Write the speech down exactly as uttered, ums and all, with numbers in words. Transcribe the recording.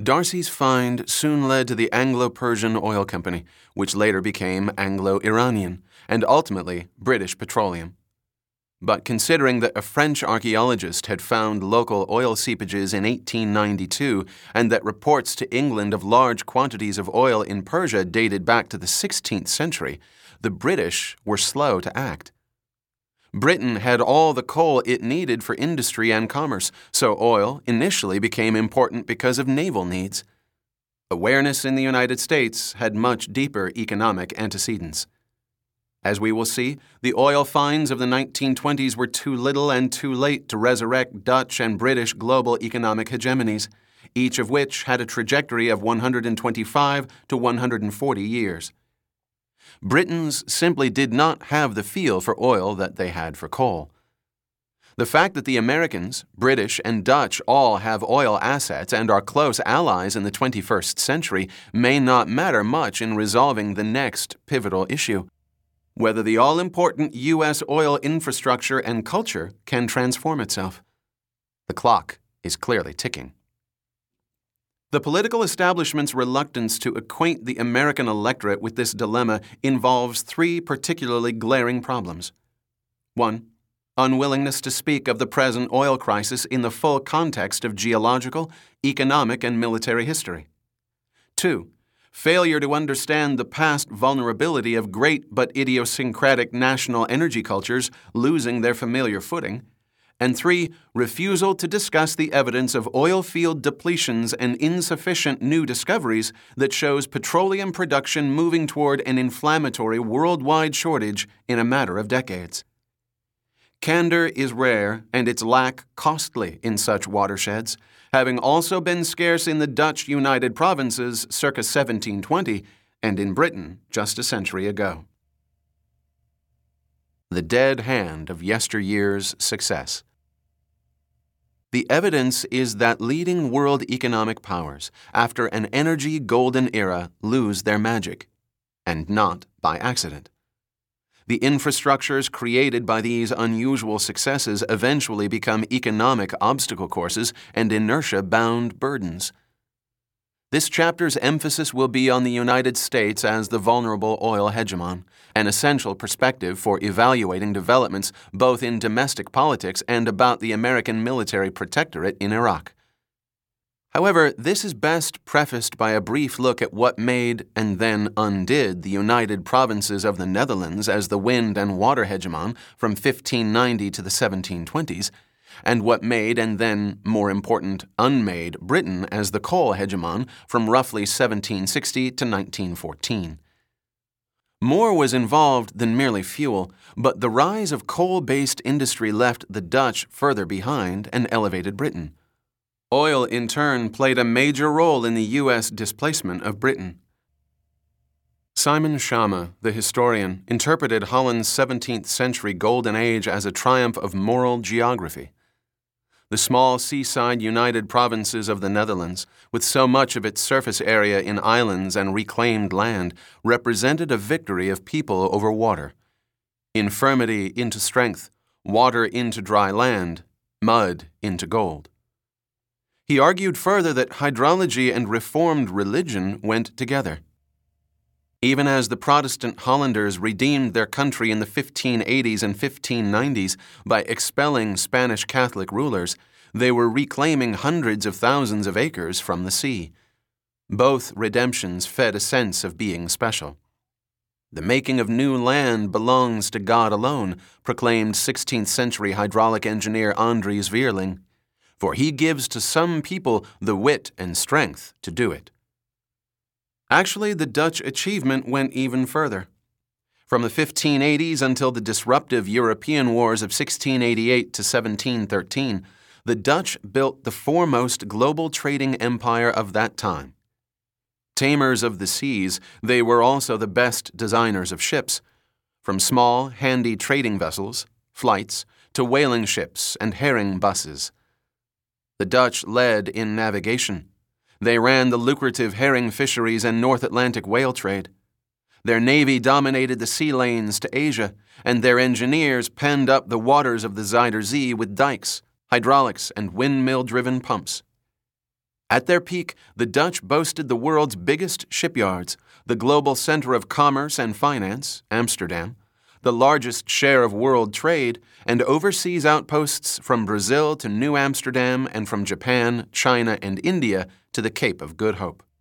Darcy's find soon led to the Anglo-Persian Oil Company, which later became Anglo-Iranian, and ultimately British Petroleum. But considering that a French archaeologist had found local oil seepages in eighteen ninety-two and that reports to England of large quantities of oil in Persia dated back to the sixteenth century, the British were slow to act. Britain had all the coal it needed for industry and commerce, so oil initially became important because of naval needs. Awareness in the United States had much deeper economic antecedents. As we will see, the oil finds of the nineteen twenties were too little and too late to resurrect Dutch and British global economic hegemonies, each of which had a trajectory of one hundred twenty-five to one hundred forty years. Britons simply did not have the feel for oil that they had for coal. The fact that the Americans, British, and Dutch all have oil assets and are close allies in the twenty-first century may not matter much in resolving the next pivotal issue: whether the all-important U S oil infrastructure and culture can transform itself. The clock is clearly ticking. The political establishment's reluctance to acquaint the American electorate with this dilemma involves three particularly glaring problems. One, unwillingness to speak of the present oil crisis in the full context of geological, economic, and military history. Two, failure to understand the past vulnerability of great but idiosyncratic national energy cultures losing their familiar footing. And three, refusal to discuss the evidence of oil field depletions and insufficient new discoveries that shows petroleum production moving toward an inflammatory worldwide shortage in a matter of decades. Candor is rare and its lack costly in such watersheds, having also been scarce in the Dutch United Provinces circa seventeen twenty and in Britain just a century ago. The dead hand of yesteryear's success. The evidence is that leading world economic powers, after an energy golden era, lose their magic, and not by accident. The infrastructures created by these unusual successes eventually become economic obstacle courses and inertia-bound burdens. This chapter's emphasis will be on the United States as the vulnerable oil hegemon, an essential perspective for evaluating developments both in domestic politics and about the American military protectorate in Iraq. However, this is best prefaced by a brief look at what made and then undid the United Provinces of the Netherlands as the wind and water hegemon from fifteen ninety to the seventeen twenties, and what made and then, more important, unmade Britain as the coal hegemon from roughly seventeen sixty to nineteen fourteen. More was involved than merely fuel, but the rise of coal-based industry left the Dutch further behind and elevated Britain. Oil, in turn, played a major role in the U S displacement of Britain. Simon Schama, the historian, interpreted Holland's seventeenth century golden age as a triumph of moral geography. The small seaside United Provinces of the Netherlands, with so much of its surface area in islands and reclaimed land, represented a victory of people over water. Infirmity into strength, water into dry land, mud into gold. He argued further that hydrology and reformed religion went together. Even as the Protestant Hollanders redeemed their country in the fifteen eighties and fifteen nineties by expelling Spanish Catholic rulers, they were reclaiming hundreds of thousands of acres from the sea. Both redemptions fed a sense of being special. The making of new land belongs to God alone, proclaimed sixteenth century hydraulic engineer Andries Vierling, for he gives to some people the wit and strength to do it. Actually, the Dutch achievement went even further. From the fifteen eighties until the disruptive European Wars of sixteen eighty-eight to seventeen thirteen, the Dutch built the foremost global trading empire of that time. Tamers of the seas, they were also the best designers of ships, from small, handy trading vessels, flights, to whaling ships and herring busses. The Dutch led in navigation. They ran the lucrative herring fisheries and North Atlantic whale trade. Their navy dominated the sea lanes to Asia, and their engineers penned up the waters of the Zuider Zee with dikes, hydraulics, and windmill-driven pumps. At their peak, the Dutch boasted the world's biggest shipyards, the global center of commerce and finance, Amsterdam, the largest share of world trade, and overseas outposts from Brazil to New Amsterdam and from Japan, China, and India to the Cape of Good Hope.